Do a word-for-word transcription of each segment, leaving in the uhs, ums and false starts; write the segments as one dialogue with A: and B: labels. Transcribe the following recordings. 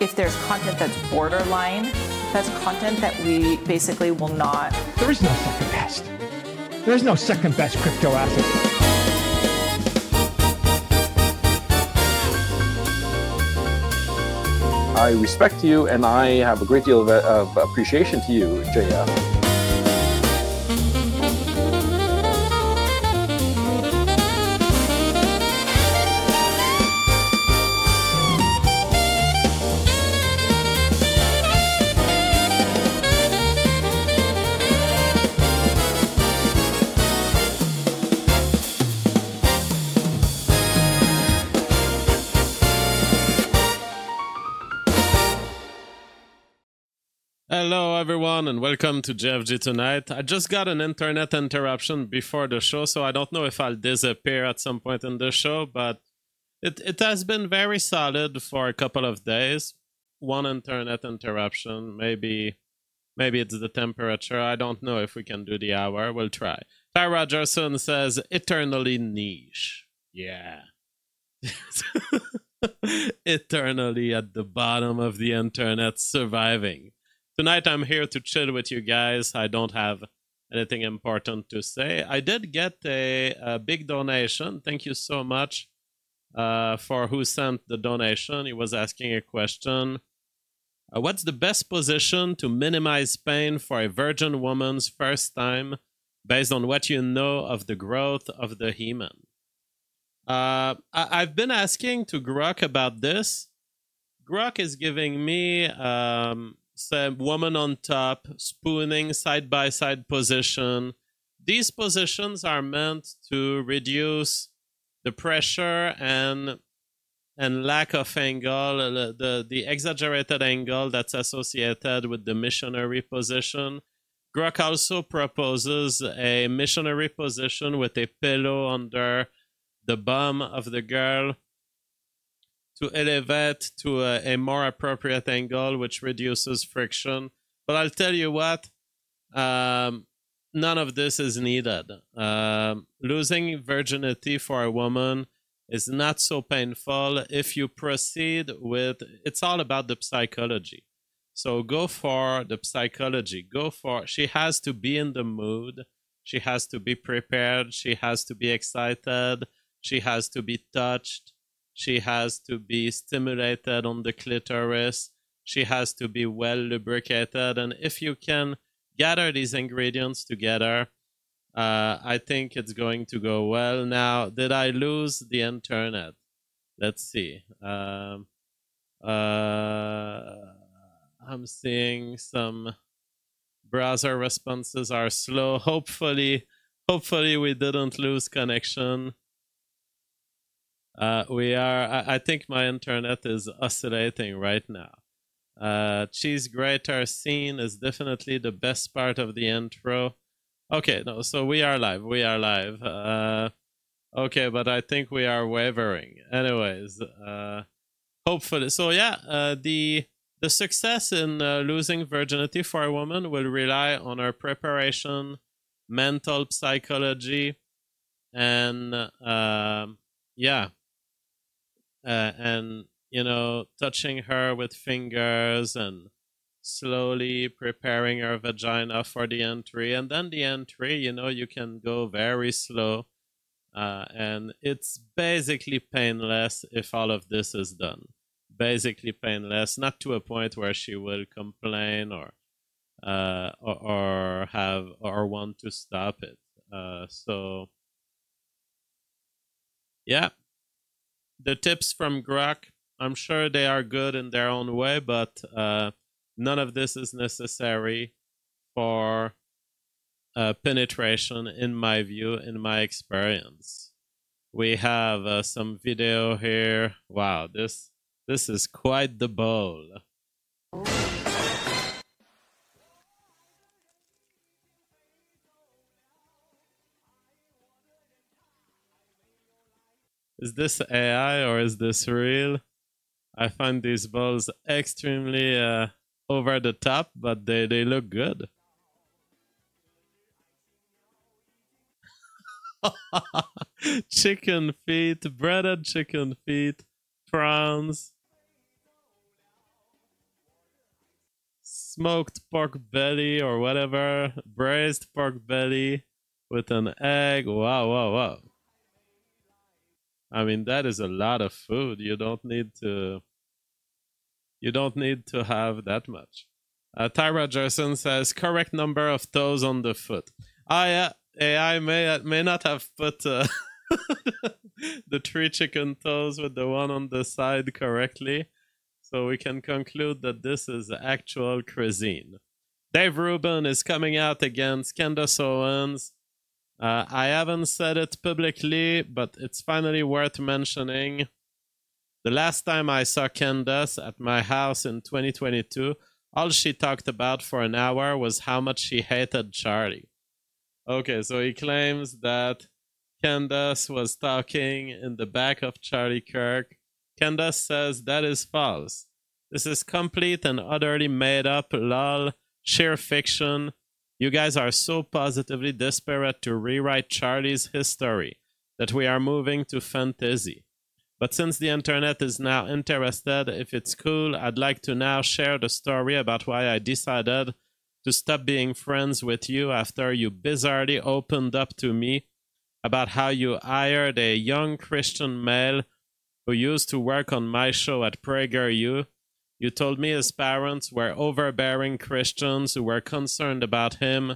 A: if there's content that's borderline, that's content that we basically will not.
B: There is no second best. There is no second best crypto asset.
C: I respect you, and I have a great deal of, of appreciation to you, J F.
D: Hello, everyone, and welcome to J F G Tonight. I just got an internet interruption before the show, so I don't know if I'll disappear at some point in the show, but it, it has been very solid for a couple of days. One internet interruption, maybe maybe it's the temperature. I don't know if we can do the hour. We'll try. Ty Rogerson says, eternally niche. Yeah. Eternally at the bottom of the internet, surviving. Tonight I'm here to chill with you guys. I don't have anything important to say. I did get a, a big donation. Thank you so much uh, for who sent the donation. He was asking a question. Uh, what's the best position to minimize pain for a virgin woman's first time based on what you know of the growth of the hymen? Uh, I- I've been asking to Grok about this. Grok is giving me... Um, Say woman on top, spooning, side-by-side position. These positions are meant to reduce the pressure and and lack of angle, the, the, the exaggerated angle that's associated with the missionary position. Grok also proposes a missionary position with a pillow under the bum of the girl, to elevate to a, a more appropriate angle, which reduces friction. But I'll tell you what, um, none of this is needed. Um, losing virginity for a woman is not so painful if you proceed with, it's all about the psychology. So go for the psychology. Go for, she has to be in the mood. She has to be prepared. She has to be excited. She has to be touched. She has to be stimulated on the clitoris. She has to be well lubricated. And if you can gather these ingredients together, uh, I think it's going to go well. Now, did I lose the internet? Let's see. Um, uh, I'm seeing some browser responses are slow. Hopefully, hopefully we didn't lose connection. Uh, we are, I, I think my internet is oscillating right now. Uh, Cheese Grater Scene is definitely the best part of the intro. Okay, no, so we are live. We are live. Uh, okay, but I think we are wavering. Anyways, uh, hopefully. So yeah, uh, the the success in uh, losing virginity for a woman will rely on her preparation, mental psychology, and uh, yeah. Uh, and, you know, touching her with fingers and slowly preparing her vagina for the entry. And then the entry, you know, you can go very slow. Uh, and it's basically painless if all of this is done. Basically painless, not to a point where she will complain or uh, or, or have or want to stop it. Uh, so, yeah. The tips from Grok, I'm sure they are good in their own way, but uh, none of this is necessary for uh, penetration, in my view, in my experience. We have uh, some video here. Wow, this this is quite the bowl. Is this A I or is this real? I find these balls extremely uh, over the top, but they, they look good. Chicken feet, breaded chicken feet, prawns. smoked pork belly or whatever, braised pork belly with an egg. Wow, wow, wow. I mean, that is a lot of food. You don't need to. You don't need to have that much. Uh, Tyra Jerson says correct number of toes on the foot. I uh, A I may may not have put uh, the three chicken toes with the one on the side correctly, so we can conclude that this is actual cuisine. Dave Rubin is coming out against Candace Owens. Uh, I haven't said it publicly, but it's finally worth mentioning. The last time I saw Candace at my house in twenty twenty-two, all she talked about for an hour was how much she hated Charlie. Okay, so he claims that Candace was talking in the back of Charlie Kirk. Candace says that is false. This is complete and utterly made up, lol, sheer fiction. You guys are so positively desperate to rewrite Charlie's history that we are moving to fantasy. But since the internet is now interested, if it's cool, I'd like to now share the story about why I decided to stop being friends with you after you bizarrely opened up to me about how you hired a young Christian male who used to work on my show at PragerU. You told me his parents were overbearing Christians who were concerned about him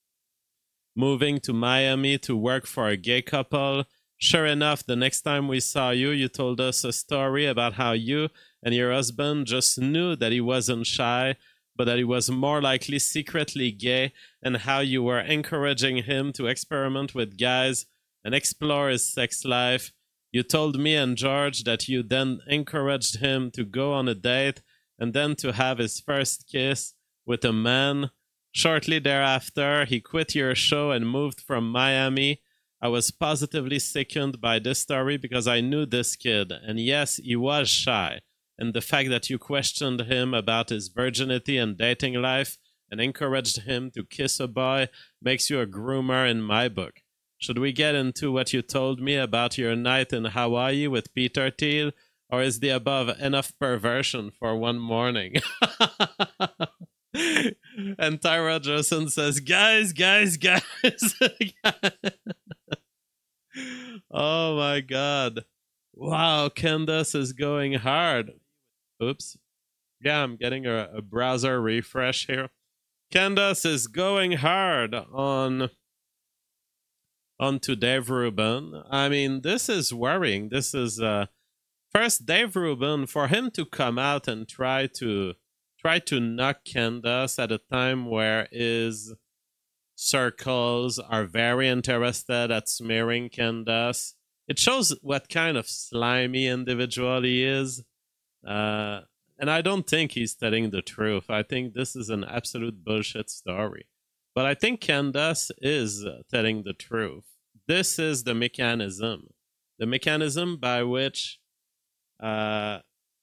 D: moving to Miami to work for a gay couple. Sure enough, the next time we saw you, you told us a story about how you and your husband just knew that he wasn't shy, but that he was more likely secretly gay, and how you were encouraging him to experiment with guys and explore his sex life. You told me and George that you then encouraged him to go on a date and then to have his first kiss with a man. Shortly thereafter, he quit your show and moved from Miami. I was positively sickened by this story because I knew this kid, and yes, he was shy. And the fact that you questioned him about his virginity and dating life and encouraged him to kiss a boy makes you a groomer in my book. Should we get into what you told me about your night in Hawaii with Peter Thiel, or is the above enough perversion for one morning? And Tyra Johnson says, guys, guys, guys. Oh my God. Wow, Candace is going hard. Oops. Yeah, I'm getting a, a browser refresh here. Candace is going hard on onto Dave Rubin. I mean, this is worrying. This is uh first Dave Rubin, for him to come out and try to try to knock Candace at a time where his circles are very interested at smearing Candace. It shows what kind of slimy individual he is. Uh, and I don't think he's telling the truth. I think this is an absolute bullshit story. But I think Candace is telling the truth. This is the mechanism. The mechanism by which uh,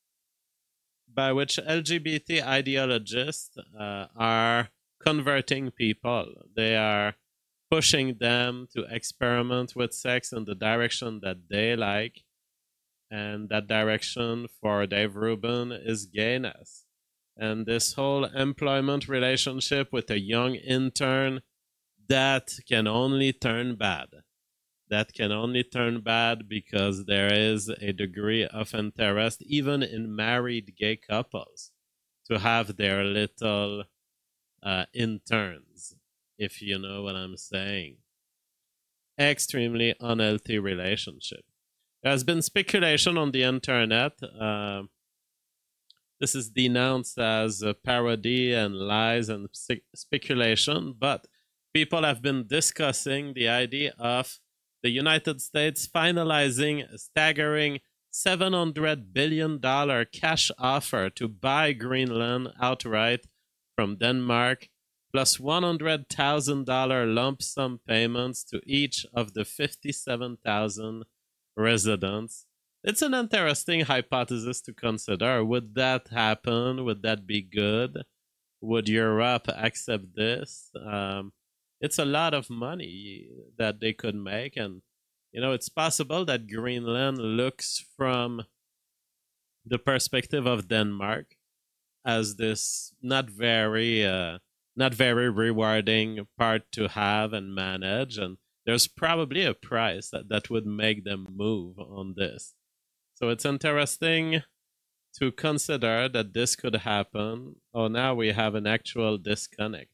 D: by which L G B T ideologists uh, are converting people. They are pushing them to experiment with sex in the direction that they like. And that direction for Dave Rubin is gayness. And this whole employment relationship with a young intern, that can only turn bad. That can only turn bad because there is a degree of interest, even in married gay couples, to have their little uh, interns, if you know what I'm saying. Extremely unhealthy relationship. There has been speculation on the internet. Uh, this is denounced as a parody and lies and spe- speculation, but people have been discussing the idea of the United States finalizing a staggering seven hundred billion dollars cash offer to buy Greenland outright from Denmark, plus one hundred thousand dollars lump sum payments to each of the fifty-seven thousand residents. It's an interesting hypothesis to consider. Would that happen? Would that be good? Would Europe accept this? Um, it's a lot of money that they could make, and you know, it's possible that Greenland looks from the perspective of Denmark, as this not very uh, not very rewarding part to have and manage, and there's probably a price that, that would make them move on this. So it's interesting to consider that this could happen. Oh, now we have an actual disconnect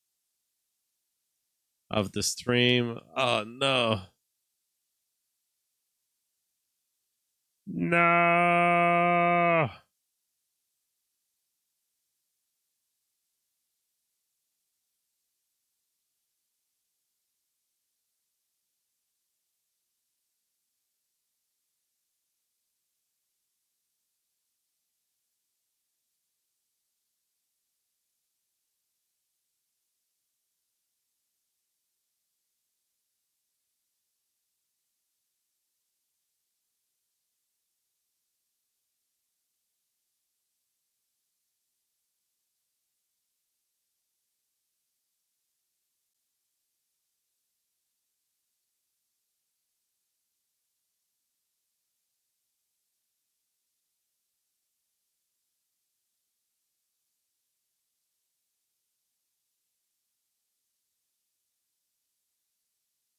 D: of the stream. Oh no.
E: No.